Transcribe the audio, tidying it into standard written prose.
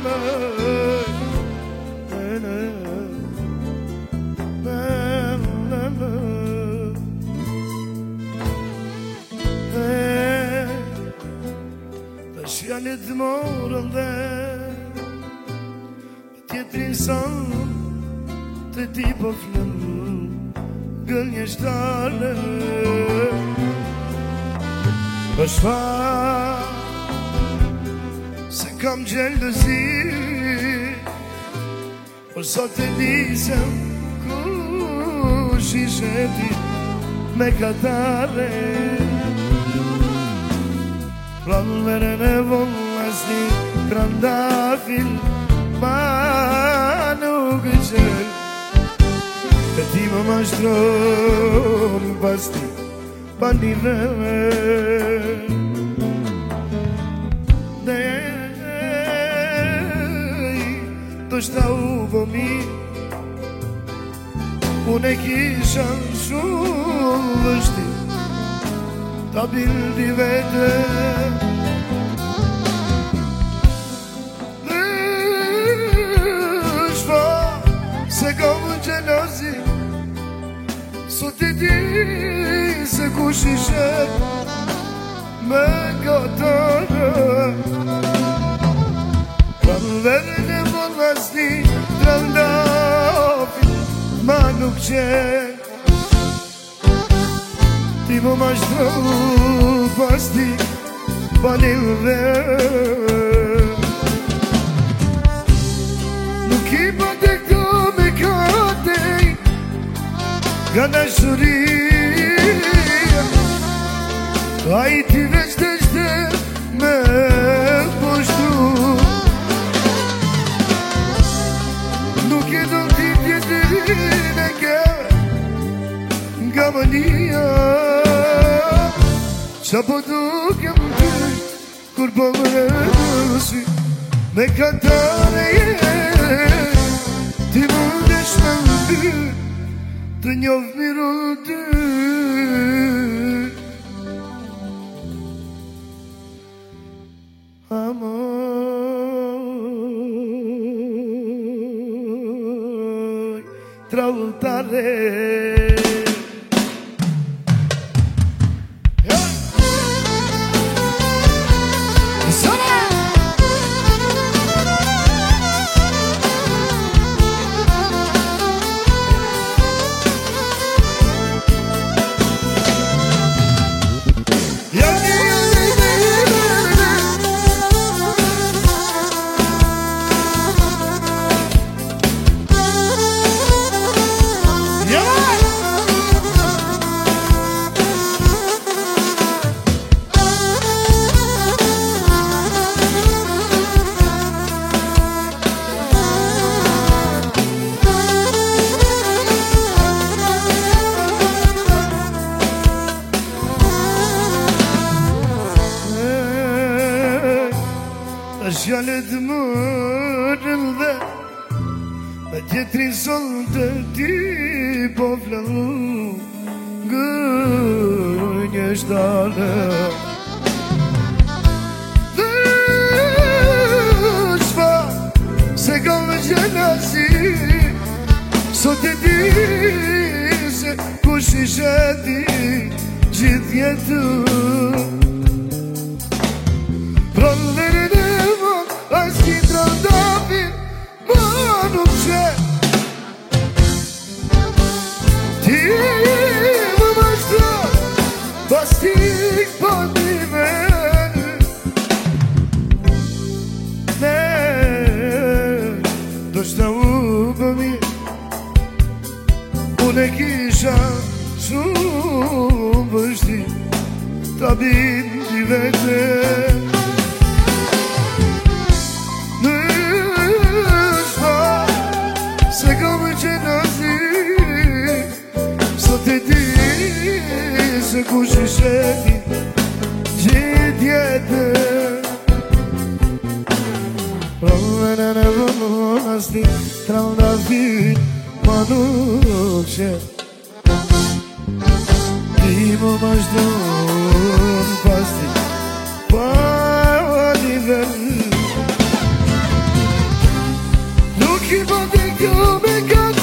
Janë të morën dhe tjetrin son të ti po flënë gënjeshtare është fa se kam gjelozi por sot e disem kush i sheti me katare Pranverën e vollas një trandafil ma nuk e qel e ti më mashtron pas ti pa një vërë të shta u vëmi unë e kisha shumë vështi ta bildi vete Dëshfa se kam gjelozi sot e di se kush i shet me katare Pranverën e vollas një trandafil ma nuk qen Ti më mashtru pas ti pa një vërë Nuk i pa të këto me katej Nga dashuria A i ti veç të shte me poshtu Nuk i do t'i tjetërin e ke Nga mania Qa po dukem ty kur po më rësi me katare ti mundesh me ty të njoh miru ty Amor trautare Shjallet mërën dhe me tjetrin son të ti po flënu gënjeshtare Dëshfa se kam gjelozi sot e di se kush i sheti gjithë jetën Pranverën e vollas një trandafil ma nuk qen Ti më mashtron pas ti pa një vërë Ne do shta u bëmi unë e kisha shumë vështi ta bindi vete Se kam gjelozi sot e di se kush i sheti gjithë jetën Pranverën e vollas një trandafil ma nuk qen Ti më mashtron pas ti pa një vërë Chi va te come